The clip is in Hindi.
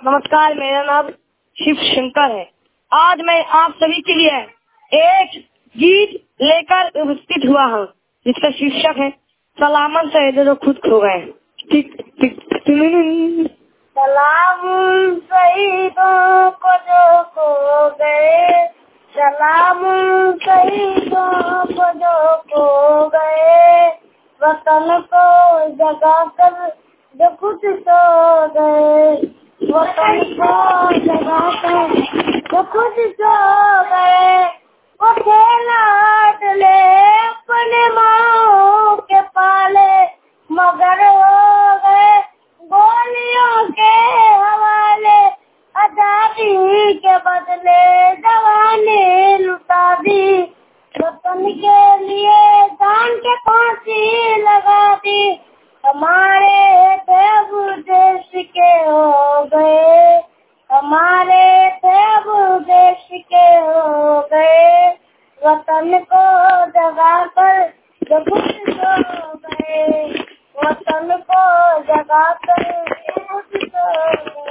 नमस्कार, मेरा नाम शिव शंकर है। आज मैं आप सभी के लिए एक गीत लेकर उपस्थित हुआ हूँ, जिसका शीर्षक है सलामत शहीदों जो खुद खो गए। सलाम शहीदों को जो खो गए, सलाम शहीदों को जो खो गए, वतन को जगा कर जो खुद सो गए, वतन को जगा कर जो खुद सो गए। वो खेला डले अपने माँ के पाले, मगर हो गए गोलियों के हवाले। आजादी के बदले जवानी लुटा दी, वतन के लिए जान के फांसी लगा दी। हमारे देव देश के हो गए, हमारे देव देश के हो गए, वतन को जगा कर जो खुद सो गए, वतन को जगा कर जो खुद सो गए।